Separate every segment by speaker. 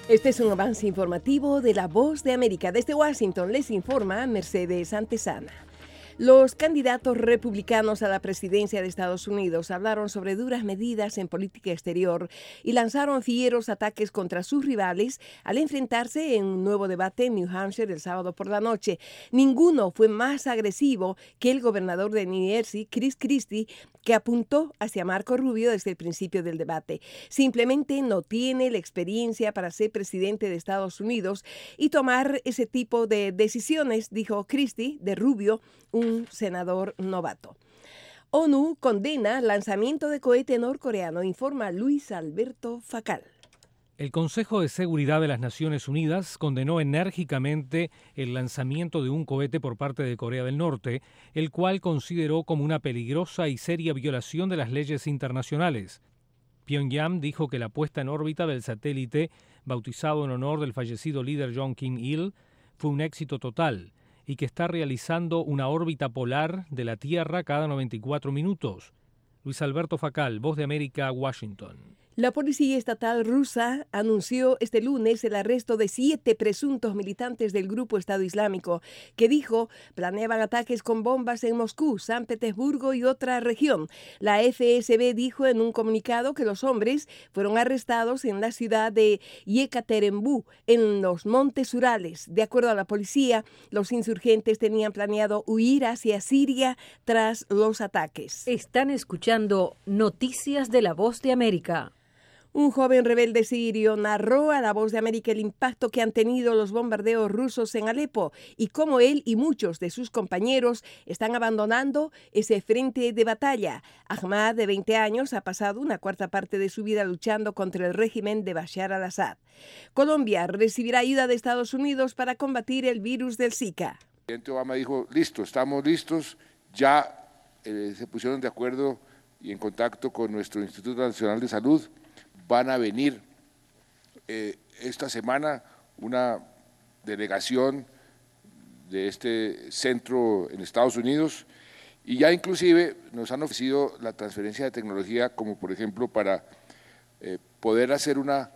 Speaker 1: Este es un avance informativo de La Voz de América. Desde Washington les informa Mercedes Antesana. Los candidatos republicanos a la presidencia de Estados Unidos hablaron sobre duras medidas en política exterior y lanzaron fieros ataques contra sus rivales al enfrentarse en un nuevo debate en New Hampshire el sábado por la noche. Ninguno fue más agresivo que el gobernador de New Jersey, Chris Christie, que apuntó hacia Marco Rubio desde el principio del debate. Simplemente no tiene la experiencia para ser presidente de Estados Unidos y tomar ese tipo de decisiones, dijo Christie de Rubio, un senador novato. ONU condena lanzamiento de cohete norcoreano, informa Luis Alberto Facal.
Speaker 2: El Consejo de Seguridad de las Naciones Unidas condenó enérgicamente el lanzamiento de un cohete por parte de Corea del Norte, el cual consideró como una peligrosa y seria violación de las leyes internacionales. Pyongyang dijo que la puesta en órbita del satélite, bautizado en honor del fallecido líder Jong Kim-il, fue un éxito total y que está realizando una órbita polar de la Tierra cada 94 minutos. Luis Alberto Facal, Voz de América, Washington.
Speaker 1: La policía estatal rusa anunció este lunes el arresto de 7 presuntos militantes del grupo Estado Islámico, que dijo planeaban ataques con bombas en Moscú, San Petersburgo y otra región. La FSB dijo en un comunicado que los hombres fueron arrestados en la ciudad de Yekaterinburg, en los Montes Urales. De acuerdo a la policía, los insurgentes tenían planeado huir hacia Siria tras los ataques.
Speaker 3: Están escuchando Noticias de la Voz de América.
Speaker 1: Un joven rebelde sirio narró a La Voz de América el impacto que han tenido los bombardeos rusos en Alepo y cómo él y muchos de sus compañeros están abandonando ese frente de batalla. Ahmad, de 20 años, ha pasado una cuarta parte de su vida luchando contra el régimen de Bashar al-Assad. Colombia recibirá ayuda de Estados Unidos para combatir el virus del Zika.
Speaker 4: El presidente Obama dijo, listo, estamos listos, ya se pusieron de acuerdo y en contacto con nuestro Instituto Nacional de Salud. Van a venir esta semana una delegación de este centro en Estados Unidos y ya inclusive nos han ofrecido la transferencia de tecnología como por ejemplo para poder hacer una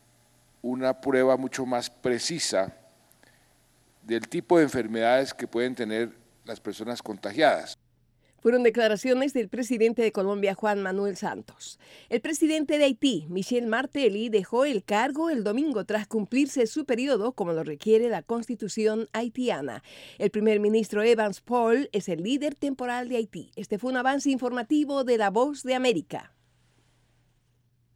Speaker 4: prueba mucho más precisa del tipo de enfermedades que pueden tener las personas contagiadas.
Speaker 1: Fueron declaraciones del presidente de Colombia, Juan Manuel Santos. El presidente de Haití, Michel Martelly, dejó el cargo el domingo tras cumplirse su periodo, como lo requiere la Constitución haitiana. El primer ministro Evans Paul es el líder temporal de Haití. Este fue un avance informativo de La Voz de América.